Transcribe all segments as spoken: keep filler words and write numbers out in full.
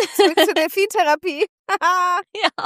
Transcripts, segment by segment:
zurück zur Delfintherapie. Ja.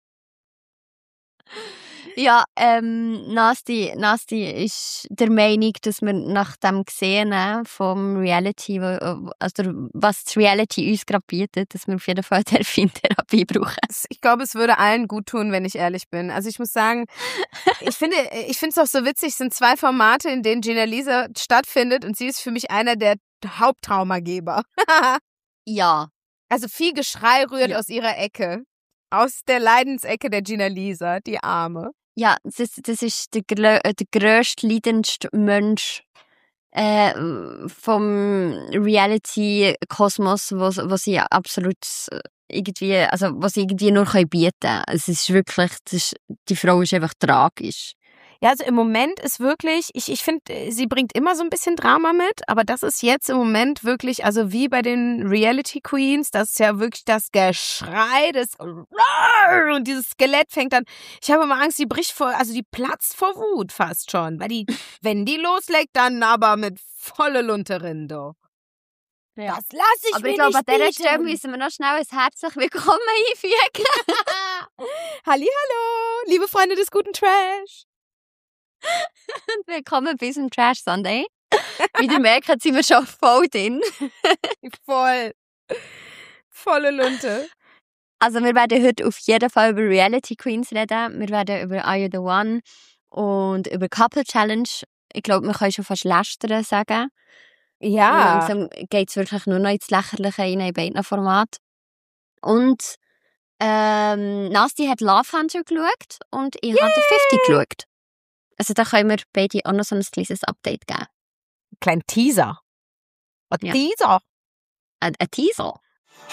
Ja, ähm, Nasti, Nasti ist der Meinung, dass wir nach dem Gesehen vom Reality, wo- also was die Reality uns gerade bietet, dass wir auf jeden Fall Delfintherapie brauchen. Ich glaube, es würde allen gut tun, wenn ich ehrlich bin. Also ich muss sagen, ich finde ich finde es auch so witzig, es sind zwei Formate, in denen Gina Lisa stattfindet und sie ist für mich einer der Haupttraumageber. Ja. Also viel Geschrei rührt Ja. aus ihrer Ecke. Aus der Leidensecke der Gina Lisa, die Arme. Ja, das, das ist der, glö- äh, der grösste, leidendste Mensch äh, vom Reality-Kosmos, was was sie absolut äh, irgendwie, also was sie irgendwie nur können bieten können. Es ist wirklich, das ist, die Frau ist einfach tragisch. Ja, also im Moment ist wirklich, ich, ich finde, sie bringt immer so ein bisschen Drama mit, aber das ist jetzt im Moment wirklich, also wie bei den Reality Queens, das ist ja wirklich das Geschrei, das und dieses Skelett fängt dann, ich habe immer Angst, die bricht vor, also die platzt vor Wut fast schon, weil die, wenn die loslegt, dann aber mit volle Lunte rein, do. Ja. Das lasse ich Aber mir ich glaube, an nicht dieser Stelle bieten. müssen wir noch schnell ein herzlich willkommen einfügen. Hallihallo, liebe Freunde des guten Trash. Und willkommen bei unserem Trash Sunday. Wie ihr merkt, sind wir schon voll drin. Voll. Volle Lunte. Also wir werden heute auf jeden Fall über Reality Queens reden. Wir werden über Are You The One und über Couple Challenge. Ich glaube, wir können schon fast lästern sagen. Ja. Langsam geht es wirklich nur noch ins Lächerliche rein in beiden Formaten. Und ähm, Nasti hat Love Hunter geschaut und ich Yay! habe The fifty geschaut. Also da können wir beide auch noch so ein kleines Update geben. Kleinen Teaser. Ein Ja. Teaser. Ein, ein Teaser.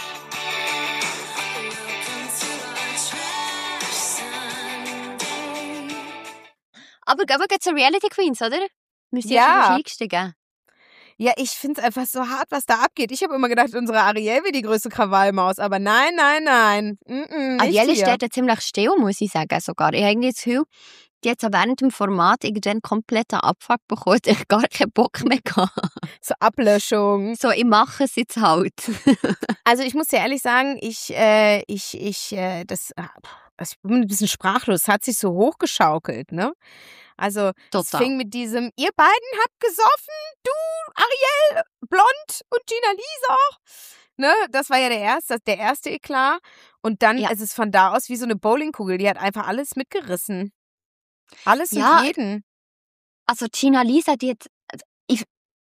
Aber gehen wir zu Reality Queens, oder? Wir sind ja, Ja. schon eingestiegen. Ja, ich finde es einfach so hart, was da abgeht. Ich habe immer gedacht, unsere Ariel wäre die größte Krawallmaus, aber nein, nein, nein. Mm-mm, nicht Ariel ist hier. dort ziemlich still, muss ich sagen, sogar. Ich habe irgendwie das Gefühl, die hat so während dem Format irgendwann komplett einen Abfuck bekommen, ich gar keinen Bock mehr gehabt. So Ablöschung. So, ich mache es jetzt halt. Also ich muss dir ehrlich sagen, ich, äh, ich, ich, äh, das, ich bin ein bisschen sprachlos. Es hat sich so hochgeschaukelt, ne? Also es Total. fing mit diesem, ihr beiden habt gesoffen, du, Ariel, Blond und Gina Lisa. Ne? Das war ja der erste, der erste Eklat. Und dann Ja. ist es von da aus wie so eine Bowlingkugel. Die hat einfach alles mitgerissen. Alles Ja. und jeden. Also Gina Lisa, die hat... Ich,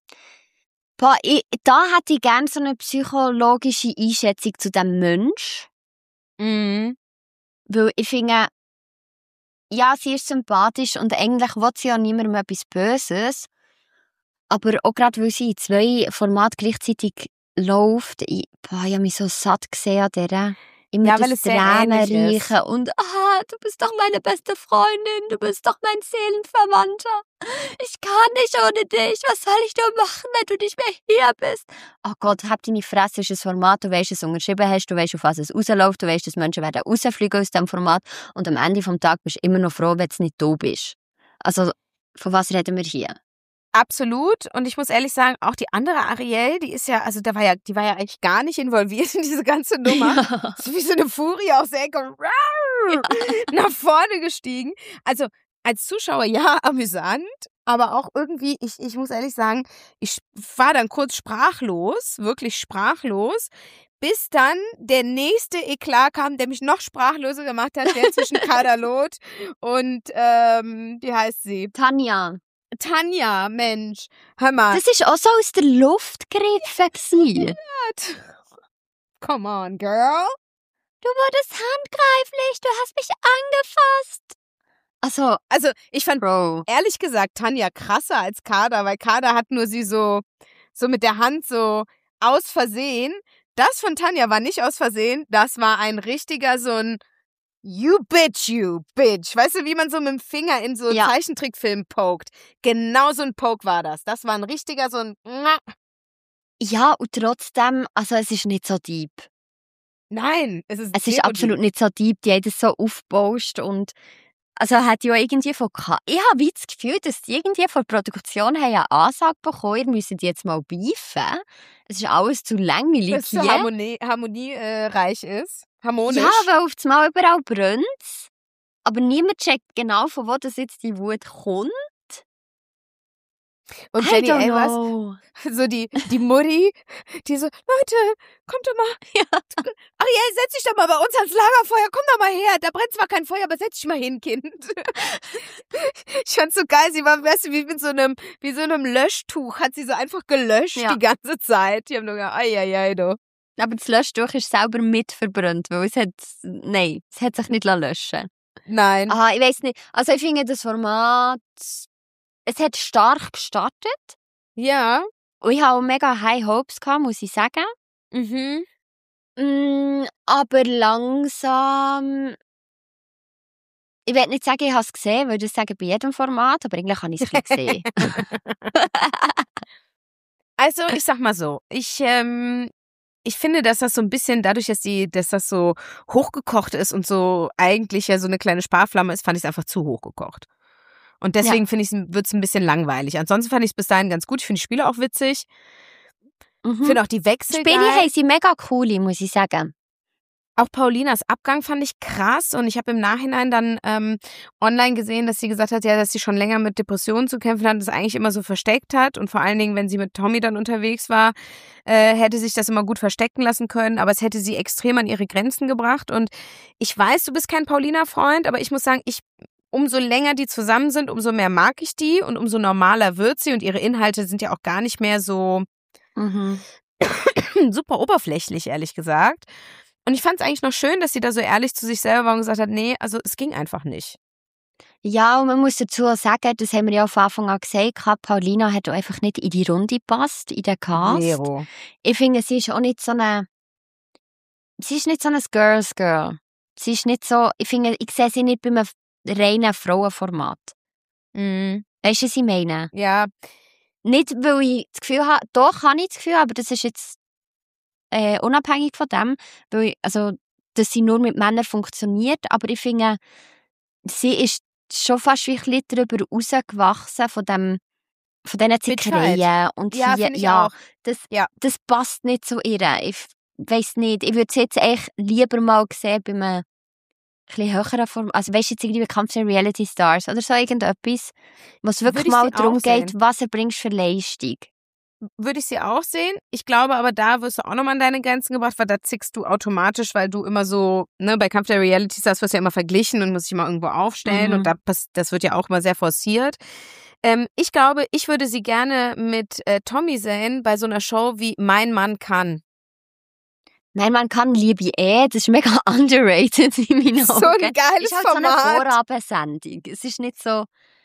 boah, ich, da hätte ich gerne so eine psychologische Einschätzung zu diesem Mensch. Mhm. Weil ich finde, ja, sie ist sympathisch und eigentlich will sie ja niemandem etwas Böses. Aber auch gerade, weil sie in zwei Formaten gleichzeitig läuft, ich, boah, ich habe mich so satt gesehen an dieser. Immer Ja, das weil es sehr ähnlich ist. Tränenreiche und ah, du bist doch meine beste Freundin, du bist doch mein Seelenverwandter. Ich kann nicht ohne dich. Was soll ich nur machen, wenn du nicht mehr hier bist? Oh Gott, hab deine Fresse, ist ein Format, du weißt, dass du unterschrieben hast, du weißt, auf was es rausläuft, du weißt, dass Menschen werden rausfliegen aus diesem Format und am Ende des Tages bist du immer noch froh, wenn du nicht du bist. Also, von was reden wir hier? Absolut. Und ich muss ehrlich sagen, auch die andere Ariel, die ist ja, also da war ja, die war ja eigentlich gar nicht involviert in diese ganze Nummer. Ja. So wie so eine Furie aus der Ecke Ja. nach vorne gestiegen. Also als Zuschauer ja amüsant, aber auch irgendwie, ich, ich muss ehrlich sagen, ich war dann kurz sprachlos, wirklich sprachlos, bis dann der nächste Eklat kam, der mich noch sprachloser gemacht hat, der zwischen Kadalot und, ähm, wie heißt sie? Tanja. Tanja, Mensch, hör mal. Das war auch so aus der Luft gegriffen. Come on, girl. Du wurdest handgreiflich, du hast mich angefasst. Also, Also, ich fand Bro. ehrlich gesagt Tanja krasser als Kader, weil Kader hat nur sie so, so mit der Hand so aus Versehen. Das von Tanja war nicht aus Versehen, das war ein richtiger so ein You bitch, you bitch. Weißt du, wie man so mit dem Finger in so Ja. Zeichentrickfilmen pokt? Genau so ein Poke war das. Das war ein richtiger so ein... Ja, und trotzdem, also es ist nicht so deep. Nein, es ist Es ist sehr absolut nicht so deep, die haben das so aufgebauscht und Also hat ja irgendwie von K- ich habe wie das Gefühl, dass die irgendwie von der Produktion haben eine Ansage bekommen, ihr müsst jetzt mal beefen. Es ist alles zu langweilig Dass es so hier. harmonie, harmoniereich ist. Harmonisch. Ja, weil auf das Mal überall brennt. Aber niemand checkt genau, von wo das jetzt die Wut kommt. Und I Jenny don't Elvers, know. so die, die Mutti, die so, Leute, kommt doch mal. Ja. Ariel, setz dich doch mal bei uns ans Lagerfeuer. Komm doch mal her. Da brennt zwar kein Feuer, aber setz dich mal hin, Kind. Ich fand's so geil. Sie war, weißt du, wie mit so einem, wie so einem Löschtuch. Hat sie so einfach gelöscht Ja. die ganze Zeit. Die haben nur gesagt, ai, ai, ai, du. Aber das Löschtuch ist selber mit verbrannt, weil es hat, nein, es hat sich nicht löschen. Nein. Aha, ich weiss nicht. Also ich finde das Format, es hat stark gestartet. Ja. Und ich habe auch mega high hopes gehabt, muss ich sagen. Mhm. Mm, aber langsam... Ich will nicht sagen, ich habe es gesehen, weil das sagen bei jedem Format, aber eigentlich habe ich es gesehen. Also, ich sag mal so, ich, ähm, ich finde, dass das so ein bisschen, dadurch, dass, die, dass das so hochgekocht ist und so eigentlich ja so eine kleine Sparflamme ist, fand ich es einfach zu hochgekocht. Und deswegen Ja. finde ich, wird es ein bisschen langweilig. Ansonsten fand ich es bis dahin ganz gut. Ich finde die Spiele auch witzig. Ich Mhm. finde auch die Wechsel Spiele geil. haben sie mega cool, muss ich sagen. Auch Paulinas Abgang fand ich krass. Und ich habe im Nachhinein dann ähm, online gesehen, dass sie gesagt hat, ja, dass sie schon länger mit Depressionen zu kämpfen hat und das eigentlich immer so versteckt hat. Und vor allen Dingen, wenn sie mit Tommy dann unterwegs war, äh, hätte sich das immer gut verstecken lassen können. Aber es hätte sie extrem an ihre Grenzen gebracht. Und ich weiß, du bist kein Paulina-Freund, aber ich muss sagen, ich umso länger die zusammen sind, umso mehr mag ich die und umso normaler wird sie. Und ihre Inhalte sind ja auch gar nicht mehr so Mhm. super oberflächlich, ehrlich gesagt. Und ich fand es eigentlich noch schön, dass sie da so ehrlich zu sich selber war und gesagt hat, nee, also es ging einfach nicht. Ja, und man muss dazu auch sagen, das haben wir ja von Anfang an gesagt, Paulina hat auch einfach nicht in die Runde gepasst, in den Cast. Zero. Ich finde, sie ist auch nicht so eine... Sie ist nicht so ein Girls Girl. Sie ist nicht so... Ich finde, ich sehe sie nicht bei einem reinen Frauenformat. Mhm. Weißt du, was ich meine? Ja, Nicht, weil ich das Gefühl habe... Doch, habe ich das Gefühl, aber das ist jetzt äh, unabhängig von dem, weil ich, also, dass sie nur mit Männern funktioniert, aber ich finde, sie ist schon fast wie ein bisschen darüber rausgewachsen von dem, von diesen Zickereien. Und ja, hier, finde ich ja, auch. das, Ja. das passt nicht zu ihr. Ich weiss nicht, ich würde sie jetzt echt lieber mal sehen bei einem bisschen höheren Form, also weißt du, jetzt irgendwie Kampf der Reality Stars oder so irgendetwas, was wirklich Würde ich mal sie darum auch geht, sehen. was erbringst du für Leistung. Würde ich sie auch sehen. Ich glaube aber, da wirst du auch nochmal an deine Grenzen gebracht, weil da zickst du automatisch, weil du immer so, ne, bei Kampf der Reality Stars wirst du ja immer verglichen und musst dich immer irgendwo aufstellen Mhm. und da pass- das wird ja auch immer sehr forciert. Ähm, ich glaube, ich würde sie gerne mit äh, Tommy sehen bei so einer Show wie Mein Mann kann. Nein, man kann Liebe eh, das ist mega underrated in meinen So Augen. ein geiles ist halt so Format. eine Vorabendung. Es ist nicht so,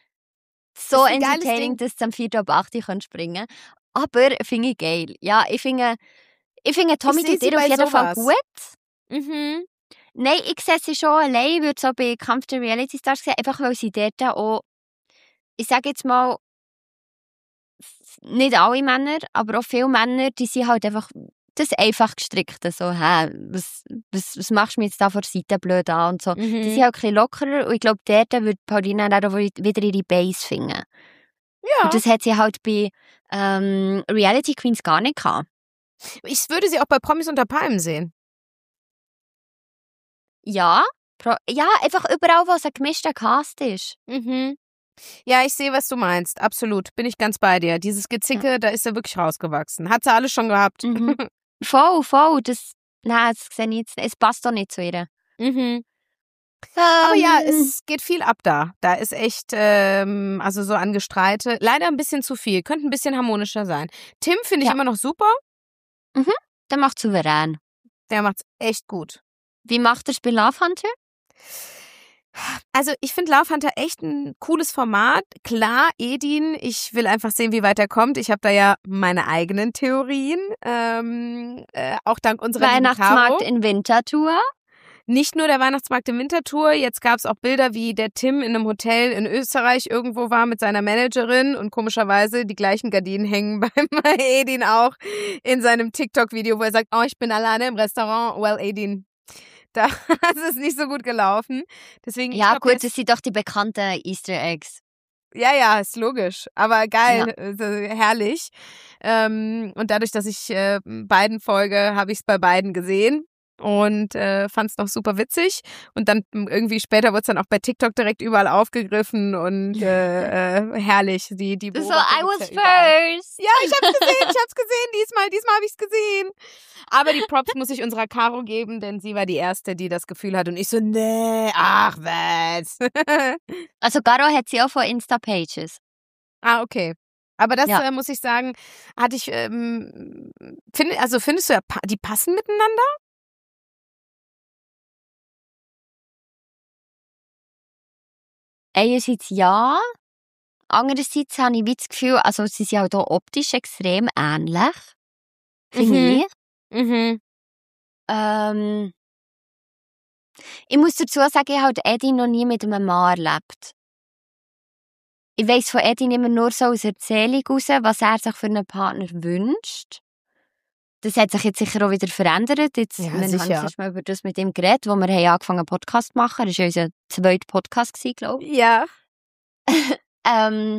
so ist ein geiles entertaining, Ding. dass du am vier ab acht Uhr springen kannst. Aber finde ich geil. Ja, ich finde, ich finde Tommy Ich seh tut sie dir auf bei jeden Fall sowas. gut. Mhm. Nein, ich sehe sie schon allein, ich würde so bei Kampf der Reality Stars sehen, einfach weil sie dort auch, ich sage jetzt mal, nicht alle Männer, aber auch viele Männer, die sind halt einfach das einfach gestrickte, so, hä, was, was, was machst du mir jetzt da vor der Seite blöd an und so. Mhm. Die sind halt ein bisschen lockerer und ich glaube, dort würde Paulina dann auch wieder ihre Base finden. Ja. Und das hat sie halt bei ähm, Reality Queens gar nicht gehabt. Ich würde sie auch bei Promis unter Palmen sehen. Ja, pro, ja, einfach überall, wo es ein gemischter Cast ist. Mhm. Ja, ich sehe, was du meinst. Absolut. Bin ich ganz bei dir. Dieses Gezicke, ja. Da ist er wirklich rausgewachsen. Hat sie alles schon gehabt. Mhm. Voll, voll. Das, nein, das sehe ich jetzt. Es passt doch nicht zu ihr. Mhm. Ähm, Aber ja, es geht viel ab da. Da ist echt, ähm, also so an Gestreite. Leider ein bisschen zu viel. Könnte ein bisschen harmonischer sein. Tim finde ich Ja. immer noch super. Mhm. Der macht souverän. Der macht's echt gut. Wie macht er bei Love Hunter? Also ich finde Love Hunter echt ein cooles Format. Klar, Edin, ich will einfach sehen, wie weit er kommt. Ich habe da ja meine eigenen Theorien. Ähm, äh, auch dank unserer Weihnachtsmarkt in Winterthur. Nicht nur der Weihnachtsmarkt in Winterthur, jetzt gab es auch Bilder, wie der Tim in einem Hotel in Österreich irgendwo war mit seiner Managerin und komischerweise die gleichen Gardinen hängen beim Edin auch in seinem TikTok-Video, wo er sagt, oh, ich bin alleine im Restaurant. Well, Edin, Da ist es nicht so gut gelaufen. Deswegen, ich Ja, glaub, gut, jetzt- das sind doch die bekannten Easter Eggs. Ja, ja, ist logisch. Aber geil, Ja. also herrlich. Ähm, und dadurch, dass ich äh, beiden folge, habe ich es bei beiden gesehen und äh, fand es noch super witzig. Und dann m, irgendwie später wurde es dann auch bei TikTok direkt überall aufgegriffen und äh, äh, herrlich. Die, die Das ist so, Beobachter I gibt's was ja überall. first. Ja, ich hab's gesehen, ich hab's gesehen, diesmal, diesmal habe ich's gesehen. Aber die Props muss ich unserer Caro geben, denn sie war die Erste, die das Gefühl hat und ich so, nee, ach was. Also Garo hat sie auch von Insta-Pages. Ah, okay. Aber das Ja. äh, muss ich sagen, hatte ich, ähm, find, also findest du, ja, pa- die passen miteinander? Einerseits ja, andererseits habe ich wie das Gefühl, also sie sind halt auch optisch extrem ähnlich, finde Mhm. ich. Mhm. Ähm, ich muss dazu sagen, ich habe Eddie noch nie mit einem Mann erlebt. Ich weiss von Eddie immer nur so aus Erzählung raus, was er sich für einen Partner wünscht. Das hat sich jetzt sicher auch wieder verändert. Jetzt, Ja, wir haben sicher. erst mal über das mit ihm geredet, wo wir haben angefangen einen Podcast zu machen. Das war unser zweiter Podcast, glaube ich. Ja. Ähm,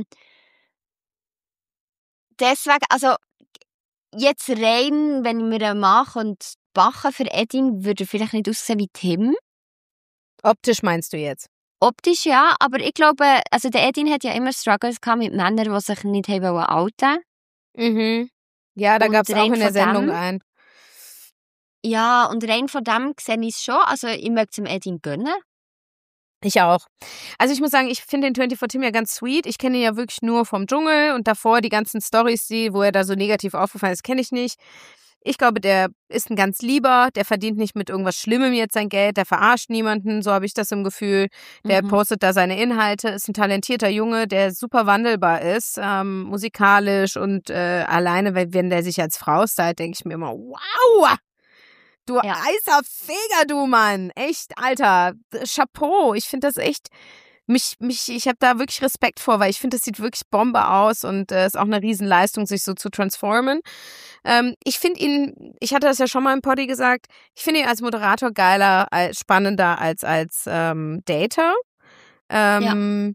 deswegen, also jetzt rein, wenn ich mir einen Mann und backen für Edin, würde er vielleicht nicht aussehen wie Tim. Optisch meinst du jetzt? Optisch ja, aber ich glaube, also der Edin hat ja immer Struggles gehabt mit Männern, die sich nicht haben wollen outen. Mhm. Ja, da Und gab es auch rein in der von Sendung dem- einen. Ja, und rein von dem sehe ich es schon. Also ich möchte es dem Edin gönnen. Ich auch. Also ich muss sagen, ich finde den vierundzwanzig Tim ja ganz sweet. Ich kenne ihn ja wirklich nur vom Dschungel und davor die ganzen Storys, die, wo er da so negativ aufgefallen ist, kenne ich nicht. Ich glaube, der ist ein ganz Lieber, der verdient nicht mit irgendwas Schlimmem jetzt sein Geld, der verarscht niemanden, so habe ich das im Gefühl. Der Mhm. postet da seine Inhalte, ist ein talentierter Junge, der super wandelbar ist, ähm, musikalisch und äh, alleine, weil wenn der sich als Frau stylt, denke ich mir immer, wow! Du Ja. eiser Feger, du Mann. Echt, Alter. Chapeau. Ich finde das echt, mich, mich, ich habe da wirklich Respekt vor, weil ich finde, das sieht wirklich Bombe aus und es äh, ist auch eine Riesenleistung, sich so zu transformen. Ähm, ich finde ihn, ich hatte das ja schon mal im Poddy gesagt, ich finde ihn als Moderator geiler, als, spannender als als ähm, Dater. Ähm,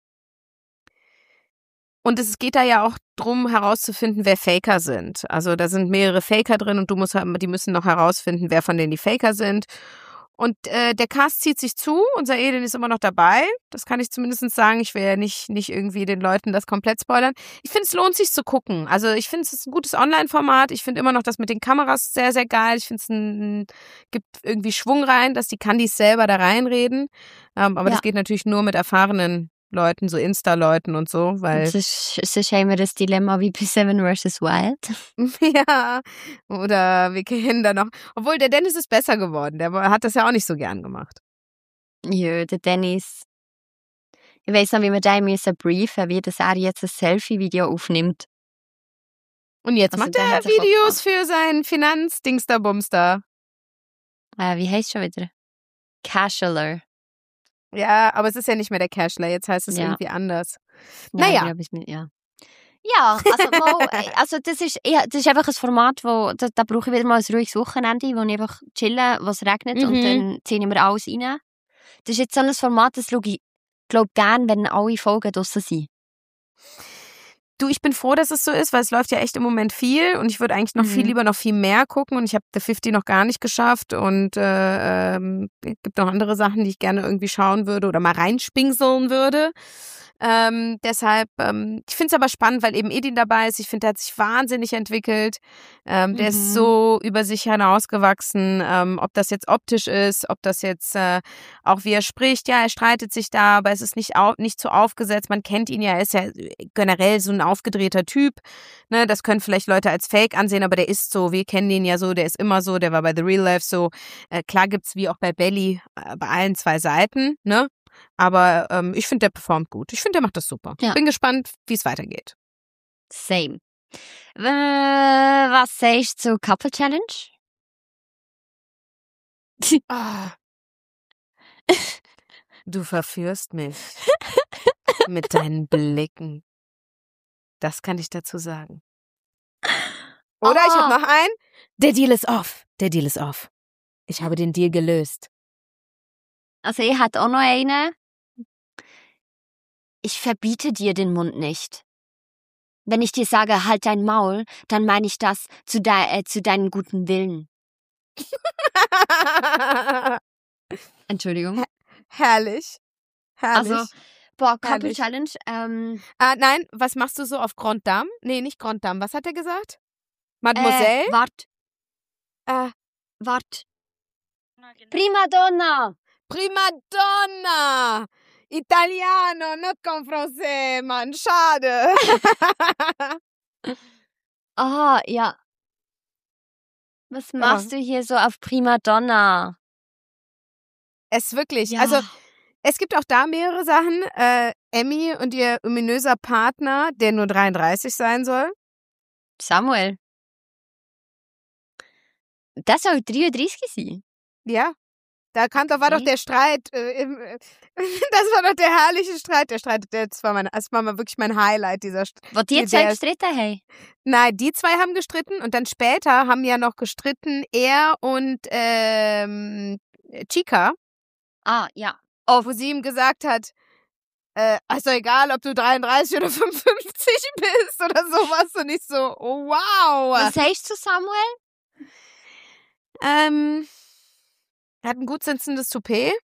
Und es geht da ja auch drum herauszufinden, wer Faker sind. Also da sind mehrere Faker drin und du musst, die müssen noch herausfinden, wer von denen die Faker sind. Und äh, der Cast zieht sich zu, unser Edin ist immer noch dabei. Das kann ich zumindest sagen. Ich will ja nicht, nicht irgendwie den Leuten das komplett spoilern. Ich finde, es lohnt sich zu gucken. Also ich finde, es ist ein gutes Online-Format. Ich finde immer noch das mit den Kameras sehr, sehr geil. Ich finde, es ein, gibt irgendwie Schwung rein, dass die Kandis selber da reinreden. Ähm, aber Ja. das geht natürlich nur mit erfahrenen Leuten, so Insta-Leuten und so, weil Sonst, sonst haben wir das Dilemma wie bei Seven versus. Wild. ja, oder wir kennen da noch, obwohl der Dennis ist besser geworden, der hat das ja auch nicht so gern gemacht. Ja, der Dennis. Ich weiss noch, wie wir den müssen briefen, wie das er jetzt ein Selfie-Video aufnimmt. Und jetzt Also macht der er hat sich auch Videos für seinen Finanzdingster-Bumster. Äh, wie heisst schon wieder? Casheler. Ja, aber es ist ja nicht mehr der Cashler, jetzt heißt es Ja. irgendwie anders. Ja, Naja. ich glaub, ich mit, ja. Ja, also, mal, also das, ist, ja, das ist einfach ein Format, wo da, da brauche ich wieder mal ein ruhiges Wochenende, wo ich einfach chillen, was regnet Mhm. und dann ziehe ich mir alles rein. Das ist jetzt so ein Format, das schaue ich, glaube gerne, wenn alle Folgen draussen sind. Du, ich bin froh, dass es so ist, weil es läuft ja echt im Moment viel und ich würde eigentlich noch Mhm. viel lieber noch viel mehr gucken und ich habe The fünfzig noch gar nicht geschafft und äh, ähm, es gibt noch andere Sachen, die ich gerne irgendwie schauen würde oder mal reinspingseln würde. Ähm, deshalb, ähm, ich finde es aber spannend, weil eben Edin dabei ist. Ich finde, der hat sich wahnsinnig entwickelt. Ähm, der Mhm. ist so über sich hinausgewachsen. Ähm, ob das jetzt optisch ist, ob das jetzt äh, auch wie er spricht. Ja, er streitet sich da, aber es ist nicht, au nicht so aufgesetzt. Man kennt ihn ja, er ist ja generell so ein aufgedrehter Typ. Ne, das können vielleicht Leute als Fake ansehen, aber der ist so. Wir kennen ihn ja so, der ist immer so. Der war bei The Real Life so. Äh, klar gibt's wie auch bei Belly äh, bei allen zwei Seiten, ne? Aber ähm, ich finde, der performt gut. Ich finde, der macht das super. Ja. Bin gespannt, wie es weitergeht. Same. Äh, was sagst du zur Couple Challenge? Ah. Du verführst mich mit deinen Blicken. Das kann ich dazu sagen. Oder ich habe Oh. noch einen. Der Deal ist off. Der Deal ist off. Ich habe den Deal gelöst. Also ich hatte auch noch eine. Ich verbiete dir den Mund nicht. Wenn ich dir sage, halt dein Maul, dann meine ich das zu, de äh, zu deinem guten Willen. Entschuldigung. Herrlich. Herrlich. Also, boah, Couple Herrlich. Challenge. Ähm, Ah, nein, was machst du so auf Grand Dame? Nee, nicht Grand Dame. Was hat er gesagt? Mademoiselle? Äh, wart, Äh, wart. Prima Donna. Prima Donna! Italiano, nicht con français, Mann. Schade. Ah, ja. Was machst du hier so auf Prima Donna? Es wirklich, Ja. also es gibt auch da mehrere Sachen. Äh, Emmy und ihr ominöser Partner, der nur dreiunddreißig sein soll. Samuel. Das soll dreiunddreißig sein? Ja. Da kam, da war doch Okay. der Streit. Äh, im, äh, das war doch der herrliche Streit. Der Streit, das war, mein, das war mal wirklich mein Highlight, dieser Streit. Wo die Die- zwei der- gestritten haben? Nein, die zwei haben gestritten und dann später haben ja noch gestritten er und ähm, Chica, Ah, ja. wo sie ihm gesagt hat, äh, ist doch egal, ob du dreiunddreißig oder fünfundfünfzig bist oder sowas. Und ich so, oh, wow. Was sagst du, Samuel? Ähm, er hat ein gut sitzendes Toupet.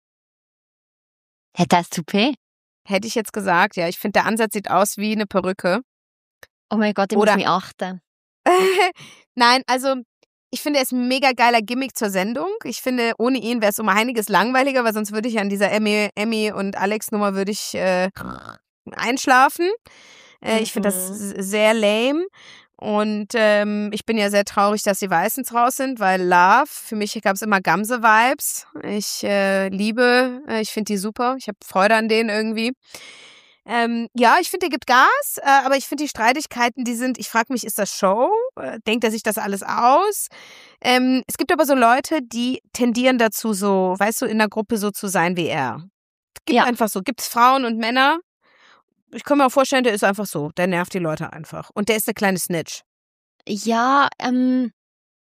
Hat das Toupet? Hätte ich jetzt gesagt, ja. Ich finde, der Ansatz sieht aus wie eine Perücke. Oh mein Gott, ich Oder- muss mich achten. Nein, also ich finde, er ist ein mega geiler Gimmick zur Sendung. Ich finde, ohne ihn wäre es um einiges langweiliger, weil sonst würde ich an dieser Emmy, Emmy und Alex-Nummer würde ich äh, einschlafen. Äh, Ich finde das Mhm. s- sehr lame. Und ähm, ich bin ja sehr traurig, dass die Weißens raus sind, weil Love, für mich gab es immer Gamse-Vibes. Ich äh, liebe, äh, ich finde die super. Ich habe Freude an denen irgendwie. Ähm, ja, ich finde, der gibt Gas, äh, aber ich finde die Streitigkeiten, die sind, ich frage mich, ist das Show? Äh, denkt er sich das alles aus? Ähm, es gibt aber so Leute, die tendieren dazu, so, weißt du, in der Gruppe so zu sein wie er. Gibt Ja. einfach so. Gibt es Frauen und Männer? Ich kann mir auch vorstellen, der ist einfach so. Der nervt die Leute einfach. Und der ist eine kleine Snitch. Ja, ähm.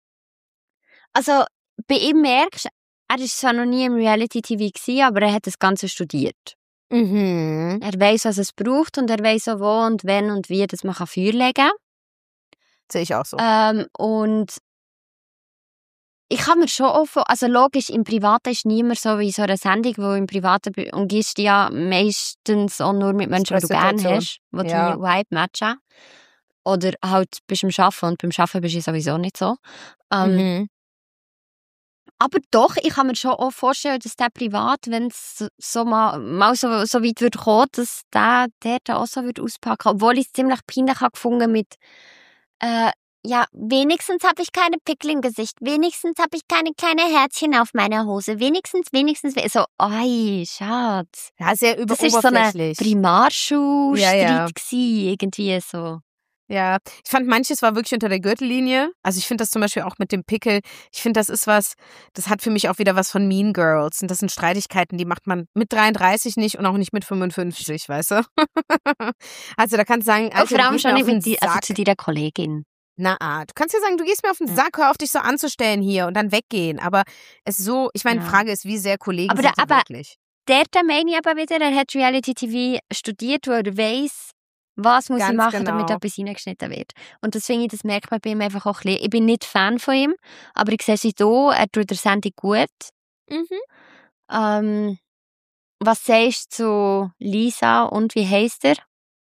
Also, bei ihm merkst du, er ist zwar noch nie im Reality-T V gewesen, aber er hat das Ganze studiert. Mhm. Er weiß, was es braucht und er weiß auch, wo und wenn und wie dass man kann Feuer legen kann. Sehe ich auch so. Ähm, und ich kann mir schon auch vor, also logisch, im Privaten ist niemand so wie in so einer Sendung, wo im Privaten be- umgibst du ja meistens auch nur mit Menschen, die du gerne Stresssituation. hast, die Ja. deine Vibe matchen. Oder halt bist du am Arbeiten und beim Arbeiten bist du sowieso nicht so. Ähm, Mhm. Aber doch, ich kann mir schon auch vorstellen, dass der privat, wenn es so mal, mal so, so weit würde kommen, dass der, der da auch so würde auspacken. Obwohl ich es ziemlich peinlich habe gefunden mit, äh, ja, wenigstens habe ich keine Pickel im Gesicht, wenigstens habe ich keine kleine Herzchen auf meiner Hose, wenigstens, wenigstens, we- so, oi, Schatz. Ja, sehr über Das ist so eine oberflächlich. Primarschulstreit Ja, ja. gewesen, irgendwie so. Ja, ich fand manches war wirklich unter der Gürtellinie. Also ich finde das zum Beispiel auch mit dem Pickel. Ich finde, das ist was, das hat für mich auch wieder was von Mean Girls. Und das sind Streitigkeiten, die macht man mit dreiunddreißig nicht und auch nicht mit fünfundfünfzig, weißt du? Also da kannst du sagen, Und Alter, vor du allem gehst schon mir nicht auf den mit die, also Sack. zu deiner Kollegin. Na, ah, du kannst ja sagen, du gehst mir auf den Ja. Sack, hör auf dich so anzustellen hier und dann weggehen. Aber es so, ich meine, Ja. Frage ist, wie sehr Kollegen Aber sind da- die aber- wirklich? Der, der meine ich aber wieder, er hat Reality-T V studiert, wo er weiss, was muss Ganz ich machen, genau. damit etwas reingeschnitten wird. Und das finde ich, das merkt man bei ihm einfach auch ein bisschen. Ich bin nicht Fan von ihm, aber ich sehe sie hier, er tut der Sendung gut. Mhm. Ähm, was sagst du zu Lisa und wie heisst er?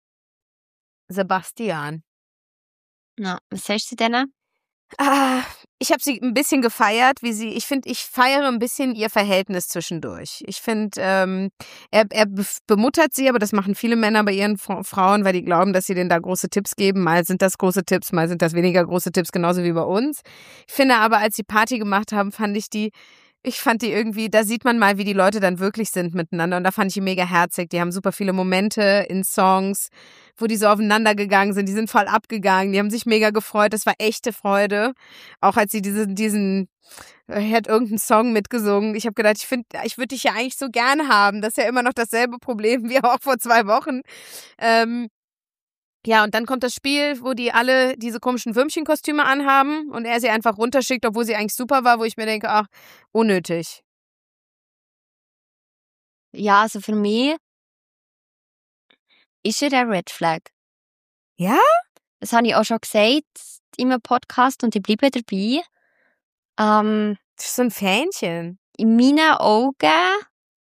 Sebastian. Ja, was sagst du zu denen? Ah, ich habe sie ein bisschen gefeiert, wie sie, ich finde, ich feiere ein bisschen ihr Verhältnis zwischendurch. Ich finde, ähm, er, er be- bemuttert sie, aber das machen viele Männer bei ihren Fra- Frauen, weil die glauben, dass sie denen da große Tipps geben. Mal sind das große Tipps, mal sind das weniger große Tipps, genauso wie bei uns. Ich finde aber, als sie Party gemacht haben, fand ich die, ich fand die irgendwie, da sieht man mal, wie die Leute dann wirklich sind miteinander und da fand ich die mega herzig. Die haben super viele Momente in Songs, wo die so aufeinander gegangen sind. Die sind voll abgegangen, die haben sich mega gefreut. Das war echte Freude. Auch als sie diese, diesen, er hat irgendeinen Song mitgesungen. Ich habe gedacht, ich finde, ich würde dich ja eigentlich so gern haben. Das ist ja immer noch dasselbe Problem wie auch vor zwei Wochen. Ähm, ja, und dann kommt das Spiel, wo die alle diese komischen Würmchenkostüme anhaben und er sie einfach runterschickt, obwohl sie eigentlich super war, wo ich mir denke, ach, unnötig. Ja, also für mich ist er ein Red Flag. Ja? Das habe ich auch schon gesagt in einem Podcast und ich bleibe dabei. Ähm, Das ist so ein Fähnchen. in meinen Augen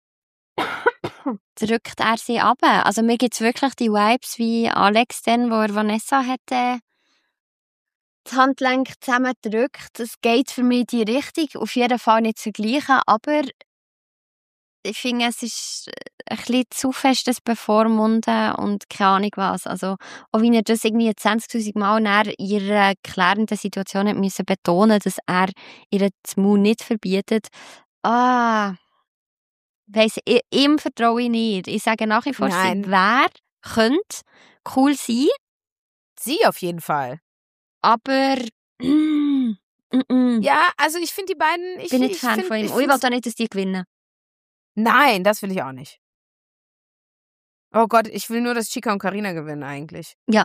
drückt er sie ab. Also mir gibt es wirklich die Vibes wie Alex dann, wo er Vanessa hätte die Handgelenke zusammendrückt. Es geht für mich in die Richtung. Auf jeden Fall nicht zu gleichen, aber ich finde, es ist ein bisschen zu festes Bevormunden und keine Ahnung was. Also, auch wie er das irgendwie zwanzigtausend Mal nach ihrer klärenden Situation hat müssen betonen, dass er ihr das Maul nicht verbietet. Ah, weiss, ich, ihm vertraue ich nicht. Ich sage nach wie vor, Nein. sie wäre, könnte cool sein, Sie auf jeden Fall. aber mm, mm, mm, Ja, also ich finde die beiden... Ich bin nicht ich Fan find, von ihm. ich Und ich will find's- auch nicht, dass die gewinnen. Nein, das will ich auch nicht. Oh Gott, ich will nur, dass Chica und Carina gewinnen eigentlich. Ja.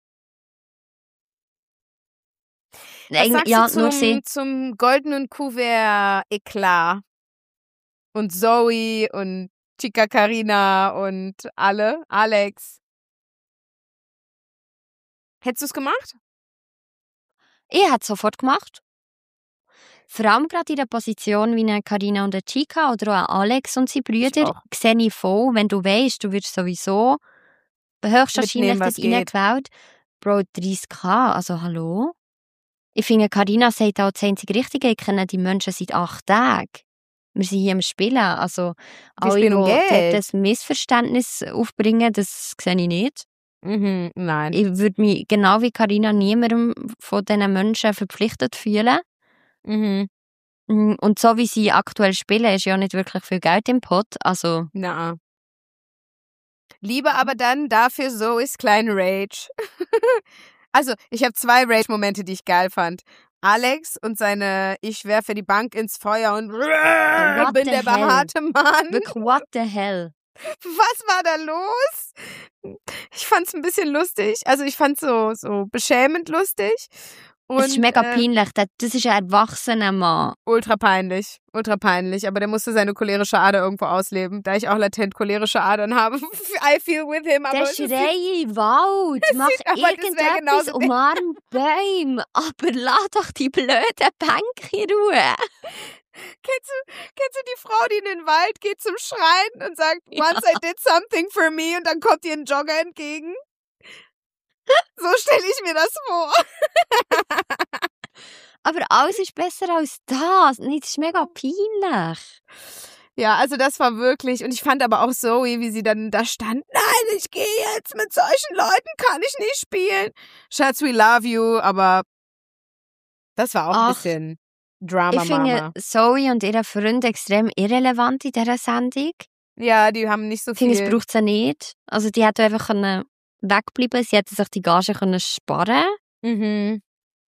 Was Eig- sagst ja, du nur zum, sie. zum goldenen Kuvert-Eklat? Und Zoe und Chica Carina und alle? Alex. Hättest du es gemacht? Ich hätte es sofort gemacht. Vor allem gerade in der Position wie eine Carina und eine Chica oder auch ein Alex und seine Brüder auch. sehe ich voll, wenn du weißt, du wirst sowieso höchstwahrscheinlich Mitnehmen, was dort geht. reingewählt. Bro, dreißig.000, also hallo? Ich finde, Carina sagt auch das einzige Richtige, ich kenne die Menschen seit acht Tagen. Wir sind hier am Spielen, also alle, spielen um die dort Geld. das Missverständnis aufbringen, das sehe ich nicht. Mhm, nein. Ich würde mich genau wie Carina niemandem von diesen Menschen verpflichtet fühlen. Mhm. Mm, Und so wie sie aktuell spielen, ist ja nicht wirklich viel Geld im Pot. Also, Na. Lieber aber dann dafür Zoes kleinen Rage. Also, ich habe zwei Rage-Momente, die ich geil fand. Alex und seine Ich werfe die Bank ins Feuer und what bin the der hell? behaarte Mann. Wirklich, what the hell? Was war da los? Ich fand's ein bisschen lustig. Also ich fand's so, so beschämend lustig. Und, Es ist mega äh, peinlich. Das das ist ein erwachsener Mann. ultra peinlich. Ultra peinlich. Aber der musste seine cholerische Ader irgendwo ausleben. Da ich auch latent cholerische Adern habe. I feel with him. Aber Der es ist- Schrei im Wald. Mach sieht- aber das wär irgendetwas, genauso- umarm Bäume. Aber lass doch die blöden Bänke in Ruhe. Kennst du, kennst du die Frau, die in den Wald geht zum Schreien und sagt, once I did something for me und dann kommt ihr ein Jogger entgegen? So stelle ich mir das vor. Aber alles ist besser als das. Und das ist mega peinlich. Ja, also das war wirklich, und ich fand aber auch Zoe, wie sie dann da stand, nein, ich gehe jetzt, mit solchen Leuten kann ich nicht spielen. Schatz, we love you, aber das war auch ein Ach, bisschen Drama, Ich finde Mama. Zoe und ihre Freunde extrem irrelevant in dieser Sendung. Ja, die haben nicht so Ich finde, es viel. braucht sie nicht. Also die hätten einfach können wegbleiben. Sie hätten sich die Gage können sparen. Mhm.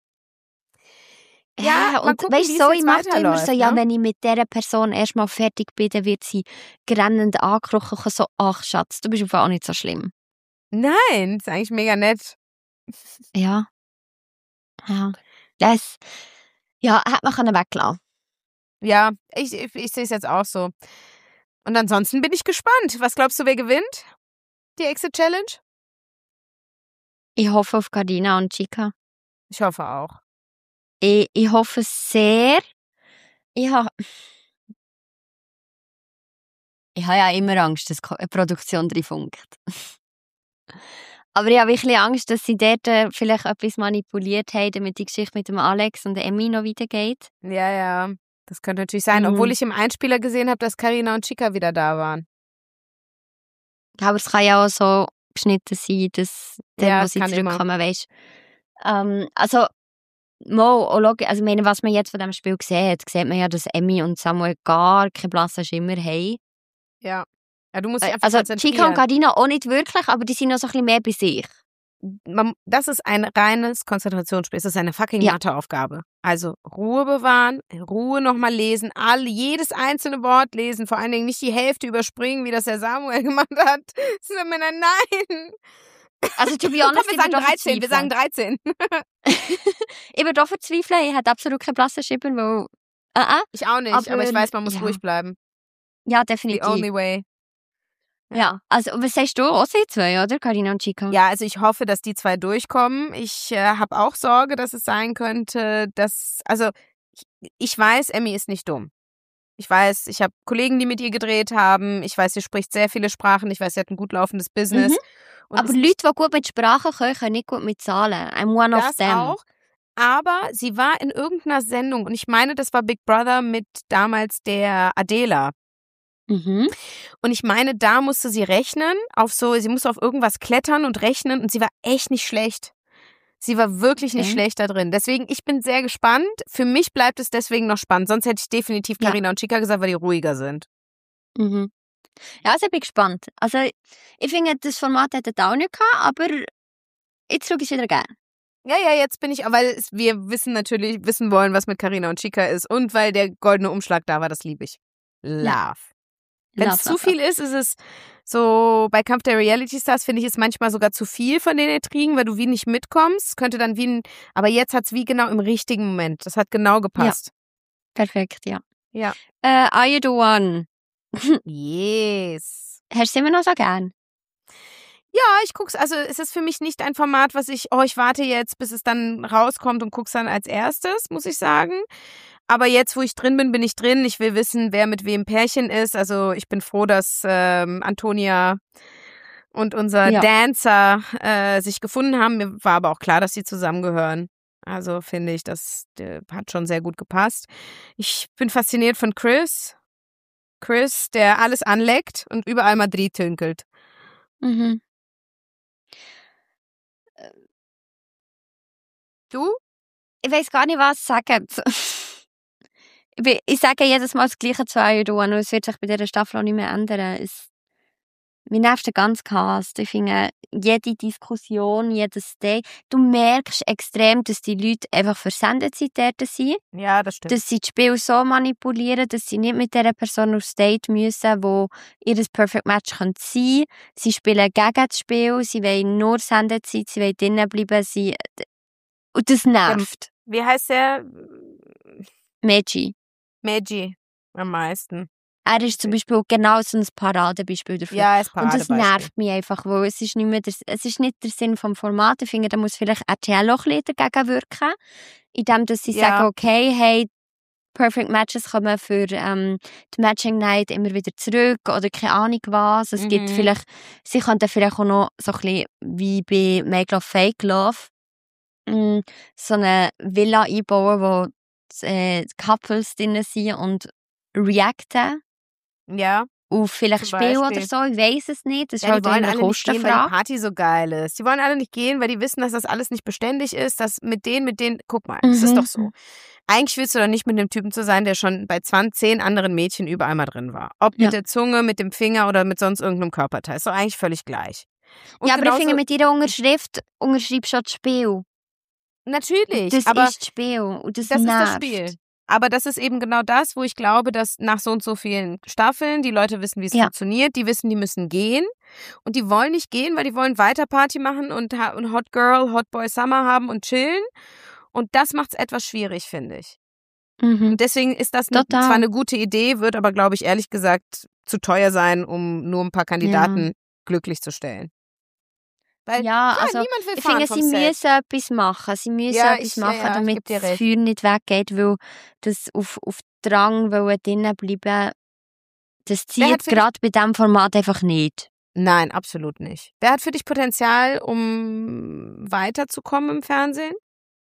Ja, Äh, mal und gucken, weißt wie du, es so, jetzt ich mache immer so, weiterläuft, ja, ne? wenn ich mit dieser Person erstmal fertig bin, dann wird sie grennend angekrochen. So, ach Schatz, du bist einfach auch nicht so schlimm. Nein, ist eigentlich mega nett. Ja. Ja. Das, ja, hätte man können weglassen. Ja, ich, ich, ich sehe es jetzt auch so. Und ansonsten bin ich gespannt. Was glaubst du, wer gewinnt? Die Exit Challenge? Ich hoffe auf Carina und Chica. Ich hoffe auch. Ich, ich hoffe sehr. Ich habe ich habe ja immer Angst, dass eine Produktion drin funkt. Aber ich habe wirklich Angst, dass sie dort äh, vielleicht etwas manipuliert haben, damit die Geschichte mit dem Alex und der Emmy noch weitergeht. Ja, ja. Das könnte natürlich sein. Mhm. Obwohl ich im Einspieler gesehen habe, dass Carina und Chica wieder da waren. Aber es kann ja auch so geschnitten sein, dass dann, Ja, wo es sie kann immer. zurückkommen, weisst. Ähm, also, Mo, auch logisch, also ich meine, was man jetzt von diesem Spiel sieht, sieht man ja, dass Emmy und Samuel gar keinen blassen Schimmer haben. Ja. Ja, du musst dich einfach Also konzentrieren. Chica und Carina auch nicht wirklich, aber die sind noch so ein bisschen mehr bei sich. Man, das ist ein reines Konzentrationsspiel. Es ist eine fucking Ja. Matheaufgabe. Also Ruhe bewahren, in Ruhe nochmal lesen, all, jedes einzelne Wort lesen, vor allen Dingen nicht die Hälfte überspringen, wie das der Samuel gemacht hat. Nein, nein. Also to be Komm, honest, wir ich sagen würde auch dreizehn, wir sagen verzweifeln. dreizehn. Ich würde auch verzweifeln, ich hätte absolut keinen blassen Schimmer, weil... Äh, äh. Ich auch nicht, Aber, aber ich weiß, man muss ja. ruhig bleiben. Ja, The definitiv. only way. Ja, also was sagst du? Auch sie zwei, oder? Carina und Chica? Ja, also ich hoffe, dass die zwei durchkommen. Ich äh, habe auch Sorge, dass es sein könnte, dass, also ich, ich weiß, Emmy ist nicht dumm. Ich weiß, ich habe Kollegen, die mit ihr gedreht haben. Ich weiß, sie spricht sehr viele Sprachen. Ich weiß, sie hat ein gut laufendes Business. Mhm. Und Aber es- Leute, die gut mit Sprachen können, können nicht gut mit Zahlen. I'm one of das them. auch. Aber sie war in irgendeiner Sendung und ich meine, das war Big Brother mit damals der Adela. Mhm. Und ich meine, da musste sie rechnen, auf so, sie musste auf irgendwas klettern und rechnen und sie war echt nicht schlecht. Sie war wirklich nicht Okay. schlecht da drin. Deswegen, ich bin sehr gespannt. Für mich bleibt es deswegen noch spannend. Sonst hätte ich definitiv Ja. Carina und Chica gesagt, weil die ruhiger sind. Mhm. Ja, also ich bin gespannt. Also ich finde, das Format hat auch nicht gehabt, aber jetzt schaue ich es wieder gerne. Ja, ja, jetzt bin ich, weil es, wir wissen natürlich, wissen wollen, was mit Carina und Chica ist und weil der goldene Umschlag da war, das liebe ich. Love. Ja. Wenn Love, es zu love, viel ist, ist es so, bei Kampf der Reality Stars finde ich es manchmal sogar zu viel von den Intrigen, weil du wie nicht mitkommst, könnte dann wie ein, aber jetzt hat es wie genau im richtigen Moment. Das hat genau gepasst. Perfekt, ja. Ja. Äh, Are You The One? Yes. Hast du immer noch so gern? Ja, ich guck's, also es ist für mich nicht ein Format, was ich, oh, ich warte jetzt, bis es dann rauskommt und guck's dann als erstes, muss ich sagen. Aber jetzt, wo ich drin bin, bin ich drin. Ich will wissen, wer mit wem Pärchen ist. Also ich bin froh, dass ähm, Antonia und unser Ja. Dancer äh, sich gefunden haben. Mir war aber auch klar, dass sie zusammengehören. Also finde ich, das der hat schon sehr gut gepasst. Ich bin fasziniert von Chris. Chris, der alles anleckt und überall Madrid tünkelt. Mhm. Du? Ich weiß gar nicht, was ich sagen. ich, bin- ich sage jedes Mal das Gleiche zu Are You The One und es wird sich bei dieser Staffel auch nicht mehr ändern. Es, mir nervt der ganze Cast. Ich finde, jede Diskussion, jedes Day, du merkst extrem, dass die Leute einfach für Sendezeit dort sind. Ja, das stimmt. Dass sie das Spiel so manipulieren, dass sie nicht mit dieser Person aufs Date müssen, wo ihr Perfect Match sein könnte. Sie spielen gegen das Spiel, sie wollen nur Sendezeit, sie wollen drinnen bleiben. Sie... Und das nervt. Wie heißt der? Meiji. Meiji am meisten. Er ist zum Beispiel genau so ein Paradebeispiel dafür. Ja, er ist Und das Paradebeispiel. nervt mich einfach, weil es ist nicht mehr der, es ist nicht der Sinn vom Format. Ich finde, da muss vielleicht R T L auch ein bisschen dagegen wirken, indem dass sie Ja. sagen, okay, hey, Perfect Matches kommen für ähm, die Matching Night immer wieder zurück oder keine Ahnung was. Es Mhm. gibt vielleicht, sie könnten vielleicht auch noch so ein bisschen wie bei Make Love Fake Love mh, so eine Villa einbauen, wo die, äh, die Couples drin sind und reacten Ja. auf vielleicht Zum Spiel Beispiel. oder so. Ich weiß es nicht. Das ist Ja, halt die wollen eine alle nicht gehen, weil die Kostenfrage. Party so geil ist. Die wollen alle nicht gehen, weil die wissen, dass das alles nicht beständig ist, dass mit denen, mit denen, guck mal, es ist Mhm. doch so. Eigentlich willst du doch nicht mit einem Typen zu sein, der schon bei zwanzig, zehn anderen Mädchen überall mal drin war. Ob mit Ja. der Zunge, mit dem Finger oder mit sonst irgendeinem Körperteil. Ist doch eigentlich völlig gleich. Und Ja, aber ich genauso- finde, mit ihrer Unterschrift unterschreibst du auch das Spiel. Natürlich, Das aber ist das Spiel. Und das, das ist nervt. das Spiel. Aber das ist eben genau das, wo ich glaube, dass nach so und so vielen Staffeln die Leute wissen, wie es Ja. funktioniert. Die wissen, die müssen gehen. Und die wollen nicht gehen, weil die wollen weiter Party machen und, ha- und Hot Girl, Hot Boy Summer haben und chillen. Und das macht es etwas schwierig, finde ich. Mhm. Und deswegen ist das ne, Total. zwar eine gute Idee, wird aber, glaube ich, ehrlich gesagt zu teuer sein, um nur ein paar Kandidaten glücklich zu stellen. Weil Ja, klar, also niemand will ich fahren finde, vom sie Set. müssen etwas machen. Sie müssen Ja, etwas ich- ja, machen, ja, ich damit geb dir das recht. Feuer nicht weggeht, weil das auf, auf Drang wollen drinnen bleiben, das Wer hat zieht für dich- gerade bei diesem Format einfach nicht. Nein, absolut nicht. Wer hat für dich Potenzial, um weiterzukommen im Fernsehen?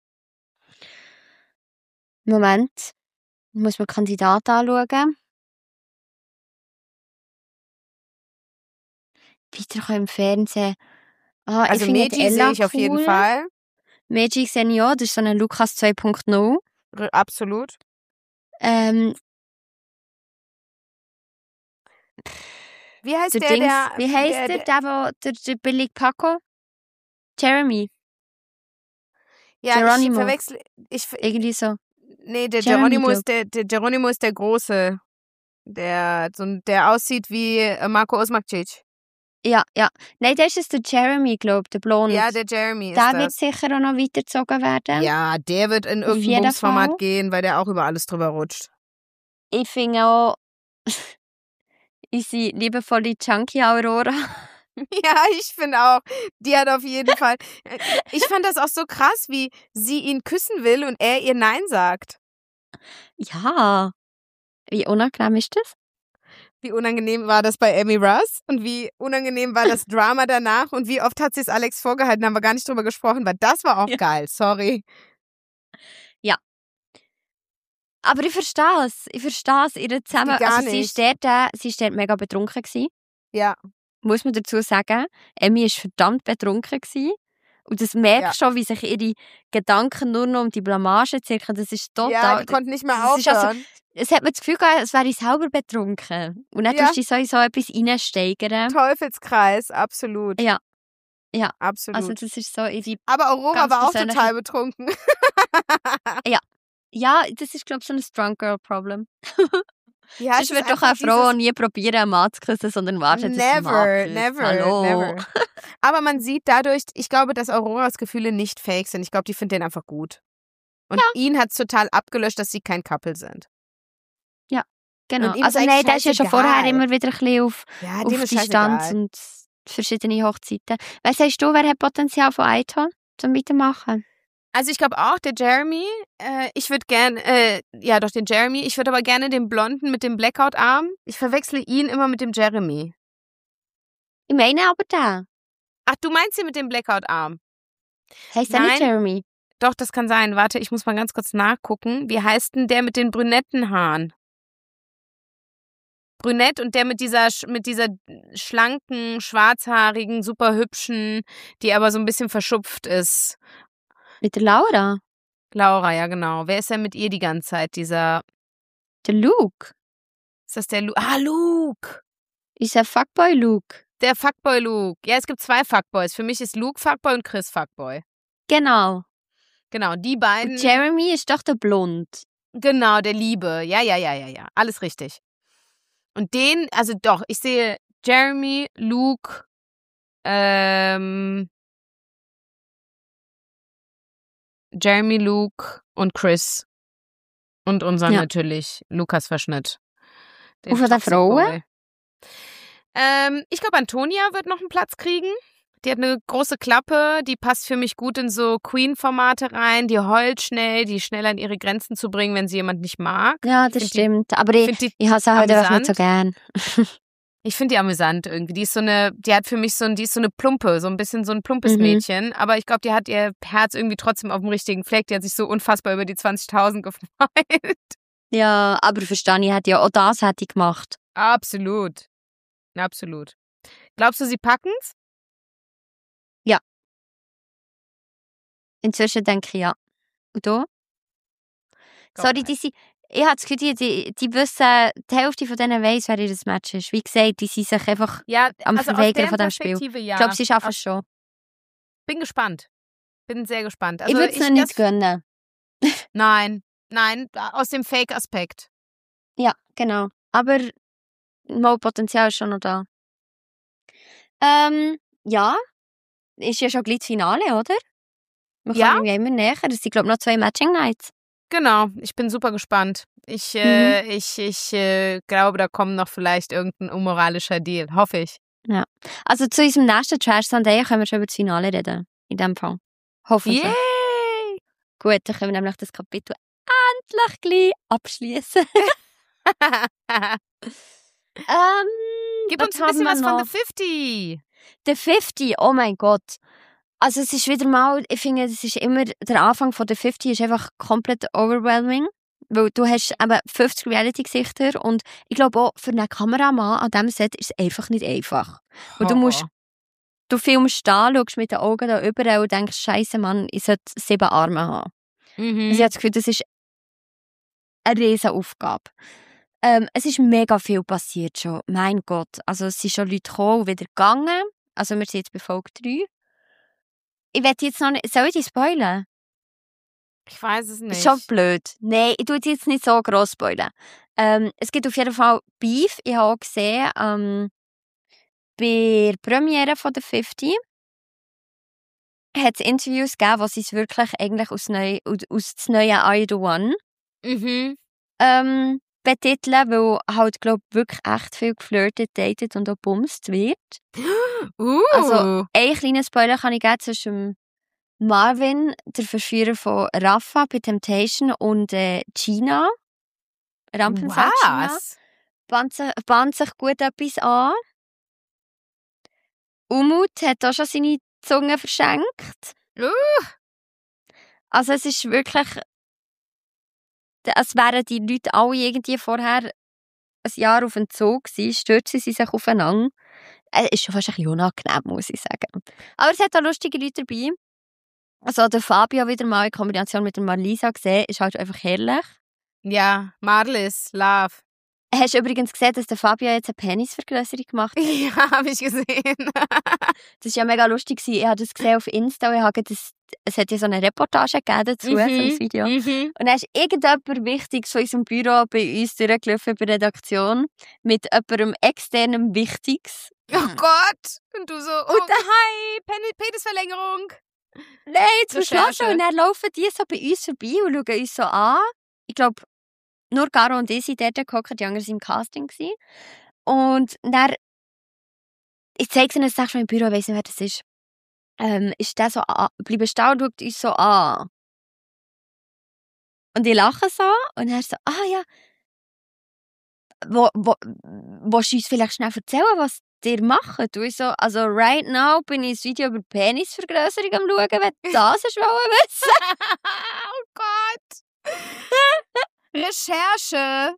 Moment, ich muss mir Kandidaten anschauen. Weiterkommen im Fernsehen. Ah, ich Also finde die Meiji Ella sehe ich auf jeden cool. Fall. Meiji sehe ich auch, das ist so ein Lukas zwei Punkt null. R- Absolut. Ähm, Wie heißt der der, Dings, der... wie heisst der, der, der, der, der, der Billig Paco? Jeremy, Ja, Geronimo. ich verwechsel... Ich, ver- irgendwie so. nee, der Jeremy, Geronimo glaub. ist der, der Geronimo ist der Große. Der, so, ein- der aussieht wie äh, Marco Osmakcic. Ja, ja. Nein, das ist der Jeremy, glaube ich, der Blonde. Ja, der Jeremy ist der das. wird sicher auch noch weitergezogen werden. Ja, der wird in Auf irgendein jeden Bumsformat Fall. gehen, weil der auch über alles drüber rutscht. Ich finde auch, Unsere liebevolle Chunky Aurora. Ja, ich finde auch, die hat auf jeden Fall. Ich fand das auch so krass, wie sie ihn küssen will und er ihr Nein sagt. Ja. Wie unangenehm ist das? Wie unangenehm war das bei Amy Russ und wie unangenehm war das Drama danach und wie oft hat sie es Alex vorgehalten, haben wir gar nicht drüber gesprochen, weil das war auch Ja. geil, sorry. Ja. Aber ich verstehe es. Ich verstehe es. Ihre zusammen. gar Also sie nicht. ist dort, äh, sie ist dort mega betrunken gewesen. Ja. Muss man dazu sagen. Amy war verdammt betrunken gewesen. Und das merkst Ja. du schon, wie sich ihre Gedanken nur noch um die Blamage zirkeln. Das ist total... Ja, die konnte nicht mehr das ist also- aufhören. Es hat mir das Gefühl gehabt, es wäre ich selber betrunken. Und dann Ja. tust du dich sowieso etwas reinsteigern. Teufelskreis, absolut. Ja. Ja. Absolut. Also das ist so ihre... Aber Aurora ganz war auch persönliche- total betrunken. Ja, das ist, glaube ich, so ein Strong Girl Problem. Ja, Sonst wird doch eine Frau nie probieren, einen Mann zu küssen, sondern wartet, dass sie Never, Mann küsst. never, Hallo. never. Aber man sieht dadurch, ich glaube, dass Auroras Gefühle nicht fake sind. Ich glaube, die findet den einfach gut. Und ihn hat es total abgelöscht, dass sie kein Couple sind. Genau. Und ihm ist Also eigentlich nein, der ist ja schon scheißegal. vorher immer wieder ein bisschen auf, Ja, auf dem ist Distanz scheißegal. und verschiedene Hochzeiten. Was sagst du, wer hat Potenzial von Aito zum Weitermachen? Also ich glaube auch, der Jeremy, äh, ich würde gerne, äh, ja doch den Jeremy, ich würde aber gerne den Blonden mit dem Blackout-Arm. Ich verwechsle ihn immer mit dem Jeremy. Ich meine aber den. Ach, du meinst ihn mit dem Blackout-Arm? Heißt der nicht Nein. Jeremy? Doch, das kann sein. Warte, ich muss mal ganz kurz nachgucken. Wie heißt denn der mit den brünetten Haaren? Brünett und der mit dieser sch- mit dieser schlanken, schwarzhaarigen, super hübschen, die aber so ein bisschen verschupft ist. Mit der Laura? Laura, ja genau. Wer ist denn mit ihr die ganze Zeit? Dieser, Der Luke? ist das der Luke? Ah, Luke! Ist ein Fuckboy Luke? Der Fuckboy Luke. Ja, es gibt zwei Fuckboys. Für mich ist Luke Fuckboy und Chris Fuckboy. Genau. Genau, die beiden. Und Jeremy ist doch der Blond. Genau, der Liebe. Ja, ja, ja, ja, ja. Alles richtig. Und den, also doch, ich sehe Jeremy, Luke, ähm, Jeremy, Luke und Chris. Und unseren Ja. natürlich Lukas-Verschnitt. Den Und von der Toxic Frauen? Boy. Ähm, ich glaube, Antonia wird noch einen Platz kriegen. Die hat eine große Klappe, die passt für mich gut in so Queen-Formate rein. Die heult schnell, die ist schnell an ihre Grenzen zu bringen, wenn sie jemand nicht mag. Ja, das Find die- stimmt. Aber ich, Find die, ich habe sie halt einfach nicht so amüsant. gern. ich finde die amüsant irgendwie. Die ist so eine, die hat für mich so ein, die ist so eine Plumpe, so ein bisschen so ein plumpes Mhm. Mädchen. Aber ich glaube, die hat ihr Herz irgendwie trotzdem auf dem richtigen Fleck. Die hat sich so unfassbar über die zwanzigtausend gefreut. Ja, aber verstehe ich, hätte ja auch das hätte ich gemacht. Absolut. Absolut. Glaubst du, sie packen's? Inzwischen denke ich ja. Und du? Glaub Sorry, nicht. die sind, ich habe das Gefühl, die, die, die wissen, die Hälfte von denen weiss, wer ihr das Match ist. Wie gesagt, die sind sich einfach, Ja, am also aus Verweigern deren von dem Spiel. Perspektive, ja. ich glaube, sie schaffen Aus- es schon. Bin gespannt. Bin sehr gespannt. Also ich würde es ihnen nicht das- gönnen. Nein, nein, aus dem Fake-Aspekt. Ja, genau. Aber mal Potenzial ist schon noch da. Ähm, ja. Ist ja schon gleich das Finale, oder? Wir Ja. kommen ja immer näher. Es sind, glaube ich, noch zwei Matching Nights. Genau, ich bin super gespannt. Ich, äh, ich, ich äh, glaube, da kommt noch vielleicht irgendein unmoralischer Deal. Hoffe ich. Also zu unserem nächsten Trash Sunday können wir schon über das Finale reden. In dem Fall. Hoffentlich. Yay! Gut, dann können wir nämlich das Kapitel endlich gleich abschließen. ähm, Gib was uns ein haben bisschen wir was von noch? The fifty. Der fünfzig, oh mein Gott. Also es ist wieder mal, ich finde, es ist immer, der Anfang von der fünfzig ist einfach komplett overwhelming. Weil du hast eben fünfzig Reality-Gesichter und ich glaube auch für einen Kameramann an diesem Set ist es einfach nicht einfach. Und du Oh, musst, oh. du filmst da, schaust mit den Augen da überall und denkst, Scheiße, Mann, ich sollte sieben Arme haben. Mhm. Also ich habe das Gefühl, das ist eine riesige Aufgabe. Ähm, es ist mega viel passiert schon. Mein Gott. Also es sind schon Leute gekommen und wieder gegangen. Also wir sind jetzt bei Folge drei. Ich werde jetzt noch nicht... Soll ich dich spoilern? Ich weiß es nicht. Ist schon blöd. Nein, ich tue jetzt nicht so gross spoilern. Ähm, es gibt auf jeden Fall Beef. Ich habe auch gesehen, ähm, bei der Premiere von der fünfzig hat es Interviews gegeben, wo sie es wirklich eigentlich aus, neu, aus das neue I The One Mhm. ähm, betiteln, weil halt, glaube ich, wirklich echt viel geflirtet, datet und auch bumst wird. Uh. Also, ein kleiner Spoiler kann ich geben zwischen Marvin, der Verführer von Rafa bei Temptation, und äh, Gina, Rampensau Gina, Was? bahnt sich, bahnt sich gut etwas an. Umut hat auch schon seine Zunge verschenkt. Uh. Also es ist wirklich, als wären die Leute alle irgendwie vorher ein Jahr auf dem Zug gewesen, stürzen sie sich aufeinander. Es ist schon fast ein bisschen unangenehm, muss ich sagen. Aber es hat auch lustige Leute dabei. Also der Fabio wieder mal in Kombination mit der Marlisa gesehen, ist halt einfach herrlich. Ja, Marlis, love. Hast du übrigens gesehen, dass der Fabio jetzt eine Penisvergrößerung gemacht hat? Ja, habe ich gesehen. Das war ja mega lustig. Ich habe das gesehen auf Insta. Ich habe das, es hat ja so eine Reportage gegeben dazu, Mhm, so ein Video. Mhm. Und dann ist irgendjemand Wichtiges von unserem Büro bei uns durchgelaufen bei der Redaktion mit jemandem externem Wichtiges. Oh Gott! Und du so, oh, Und dann- hi, Pen- Penisverlängerung. Nein, zum Recherche. Schluss. Und dann laufen die so bei uns vorbei und schauen uns so an. Ich glaube, nur Caro und ich sind dort gehockt, die anderen waren im Casting gewesen. Und dann, ich zeige es ihnen, sag schon im Büro, ich weiss nicht, wer das ist. Ähm, ist der so an, bleiben stehen und schaut uns so an. Und ich lache so und er so, ah ja, wo, wo, willst du uns vielleicht schnell erzählen, was ihr macht? Und ich so, also right now bin ich ein Video über Penisvergrößerung am schauen, wenn du das hast wollen wissen. Oh Gott! Recherche!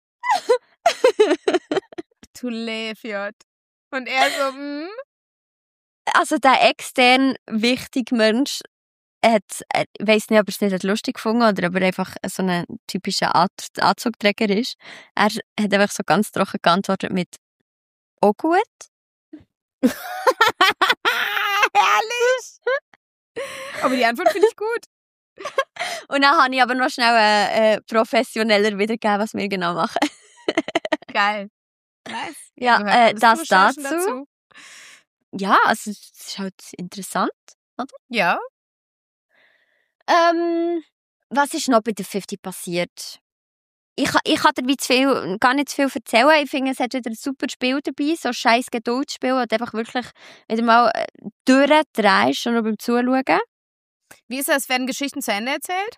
Du Lefiot. Und er so, hm? Also der extern wichtige Mensch hat, ich weiss nicht, ob er es nicht lustig gefunden hat oder ob er einfach so ein typischer Anzugträger ist. Er hat einfach so ganz trocken geantwortet mit «Oh gut». Herrlich! Aber die Antwort finde ich gut. Und dann habe ich aber noch schnell äh, äh, professioneller wiedergegeben, was wir genau machen. Geil. Nice. Ja, Du äh, hast das Recherchen dazu. Ja, also es ist halt interessant, oder? Ja. Ähm, was ist noch bei der fünfzig passiert? Ich, ich kann dir wie zu viel, gar nicht zu viel erzählen. Ich finde, es hat wieder ein super Spiel dabei, so ein scheiß Geduldsspiel, wo du einfach wirklich wieder mal äh, durchdrehst, schon noch beim Zuschauen. Wie ist das? Werden Geschichten zu Ende erzählt?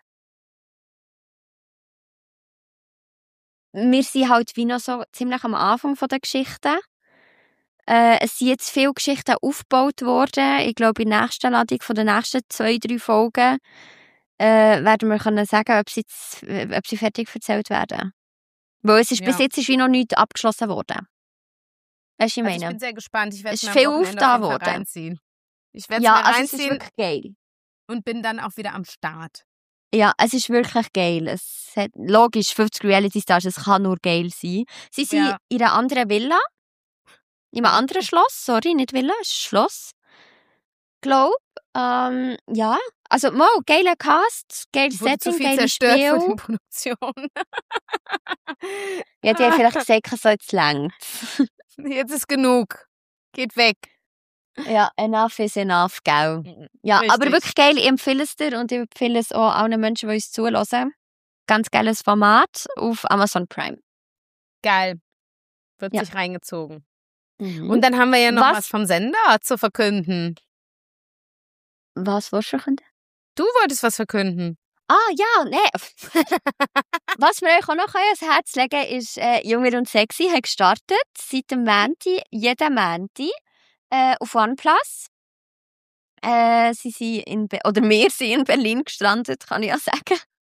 Wir sind halt wie noch so ziemlich am Anfang der Geschichte. Äh, es sind jetzt viele Geschichten aufgebaut worden. Ich glaube, in der nächsten Ladung von den nächsten zwei, drei Folgen äh, werden wir können sagen, ob sie, jetzt, ob sie fertig erzählt werden. Weil es ist, Ja. bis jetzt ist wie noch nichts abgeschlossen worden. Weißt du, ich Also ich meine? bin sehr gespannt. Ich werde Es es ist mir viel am Wochenende aufgetan auf jeden Fall worden. reinziehen. Ich werde es Ja, mir also es ist reinziehen wirklich geil. und bin dann auch wieder am Start. Ja, es ist wirklich geil. Es hat, logisch, fünfzig Reality Stars, es kann nur geil sein. Sie sind Ja. in einer anderen Villa. In einem anderen Schloss, sorry, nicht Villa, es ist ein Schloss. Glaub, ähm, ja. Also, mal, geiler Cast, geiles Wurde zu Setting, viel geiles zerstört Spiel. von der Produktion. Ja, die haben vielleicht gesagt, so jetzt längt's. Jetzt ist genug. Geht weg. Ja, enough is enough, gell. Ja, Richtig. aber wirklich geil, ich empfehle es dir und ich empfehle es auch allen Menschen, die uns zuhören. Ganz geiles Format auf Amazon Prime. Geil. Wird Ja. sich reingezogen. Mhm. Und dann haben wir ja noch was, Was? vom Sender zu verkünden. Was willst du verkünden? Du wolltest was verkünden. Ah, ja, nee. Was wir euch auch noch ans Herz legen ist, äh, Jünger und Sexy hat gestartet, seit dem Montag, jeden Montag, äh, auf OnePlus. Äh, sie sind in Be- oder wir sind in Berlin gestrandet, kann ich ja sagen.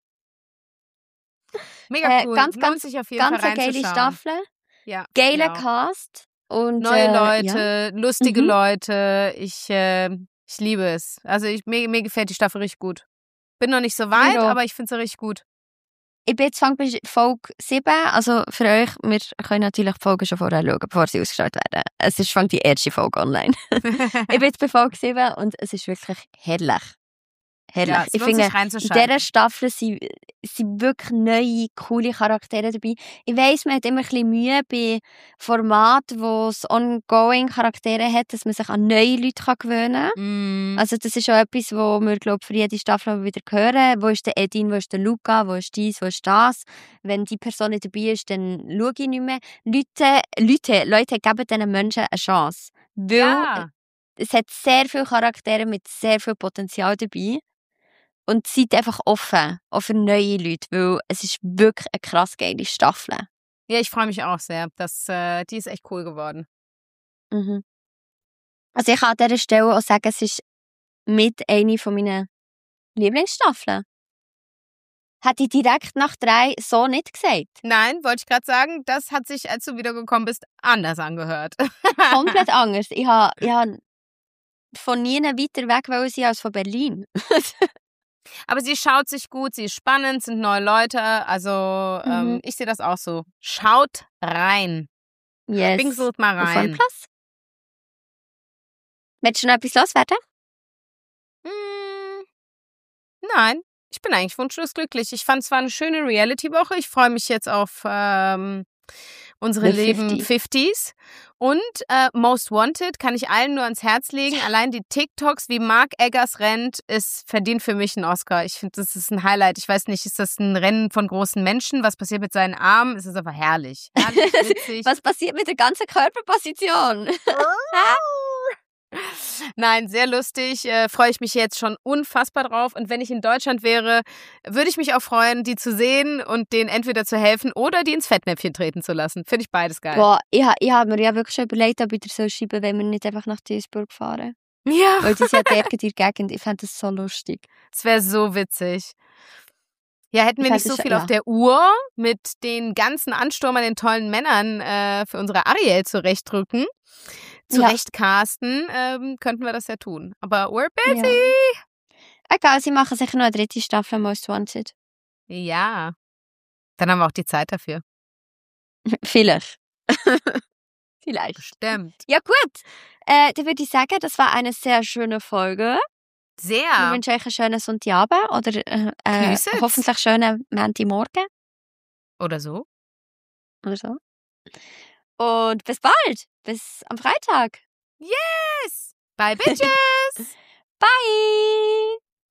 Mega Äh, cool. ganz, Lohnt ganz, sich auf jeden Ganz Fall eine geile reinzuschauen. Staffel, Ja, geiler genau. Cast. Und, Neue äh, Leute, Ja. lustige Mhm. Leute. Ich, äh, ich liebe es. Also ich, mir, mir gefällt die Staffel richtig gut. Bin noch nicht so weit, auch. aber ich finde sie richtig gut. Ich bin jetzt fang bei Folge sieben, also für euch, wir können natürlich die Folgen schon vorher schauen, bevor sie ausgestrahlt werden. Es ist fang die erste Folge online. Ich bin jetzt bei Folge sieben und es ist wirklich herrlich. herrlich. Ja, es ich lohnt finde, sich in reinzuschalten. dieser Staffel sind, sind wirklich neue, coole Charaktere dabei. Ich weiss, man hat immer ein bisschen Mühe bei Formaten, wo es ongoing Charaktere hat, dass man sich an neue Leute kann gewöhnen kann. Mm. Also das ist auch etwas, wo wir, glaube für jede Staffel wieder hören. Wo ist der Edin, wo ist der Luca, wo ist dies, wo ist das. Wenn die Person nicht dabei ist, dann schaue ich nicht mehr. Leute, Leute, Leute geben diesen Menschen eine Chance. Weil Ja. es hat sehr viele Charaktere mit sehr viel Potenzial dabei. Und seid einfach offen, auch für neue Leute, weil es ist wirklich eine krass geile Staffel. Ja, ich freue mich auch sehr. Das, äh, die ist echt cool geworden. Mhm. Also ich kann an dieser Stelle auch sagen, es ist mit einer von meinen Lieblingsstaffeln. Hätte ich direkt nach drei so nicht gesagt. Nein, wollte ich gerade sagen, das hat sich, als du wiedergekommen bist, anders angehört. Komplett anders. Ich habe ich ha von nie weiter weg wollen sein als von Berlin. Aber sie schaut sich gut, sie ist spannend, sind neue Leute. Also Mhm. ähm, ich sehe das auch so. Schaut rein. Yes. Bingselt mal Auf rein. OnePlus? Willst du noch etwas loswerden? Hm, nein, ich bin eigentlich wunschlos glücklich. Ich fand es war eine schöne Reality-Woche. Ich freue mich jetzt auf ähm, unsere The lieben fifty. fünfziger. Und äh, Most Wanted kann ich allen nur ans Herz legen. Allein die TikToks, wie Mark Eggers rennt, ist verdient für mich einen Oscar. Ich finde, das ist ein Highlight. Ich weiß nicht, ist das ein Rennen von großen Menschen? Was passiert mit seinen Armen? Es ist aber herrlich. Herrlich, witzig. Was passiert mit der ganzen Körperposition? Nein, sehr lustig. Äh, freue ich mich jetzt schon unfassbar drauf. Und wenn ich in Deutschland wäre, würde ich mich auch freuen, die zu sehen und denen entweder zu helfen oder die ins Fettnäpfchen treten zu lassen. Finde ich beides geil. Boah, ich, ha- ich habe mir ja wirklich schon überlegt, ob ich dir so schreiben, wenn wir nicht einfach nach Duisburg fahren. Ja, Weil die sind ja dort in der Gegend. Ich fände das so lustig. es wäre so witzig. Ja, hätten Ich wir fand nicht so das- viel ja. auf der Uhr mit den ganzen Ansturm an den tollen Männern äh, für unsere Ariel zurechtrücken, zurechtcasten, ähm, könnten wir das ja tun. Aber we're busy. Ja. Egal, sie machen sicher noch eine dritte Staffel Most Wanted. Ja. Dann haben wir auch die Zeit dafür. Vielleicht. Vielleicht. Bestimmt. Ja gut, äh, dann würde ich sagen, das war eine sehr schöne Folge. Wir Sehr. wünschen euch einen schönen Sonntagabend oder äh, äh, Grüßet. hoffentlich schönen Montagmorgen Oder so. oder so. Und bis bald. Bis am Freitag. Yes. Bye, Bitches. Bye.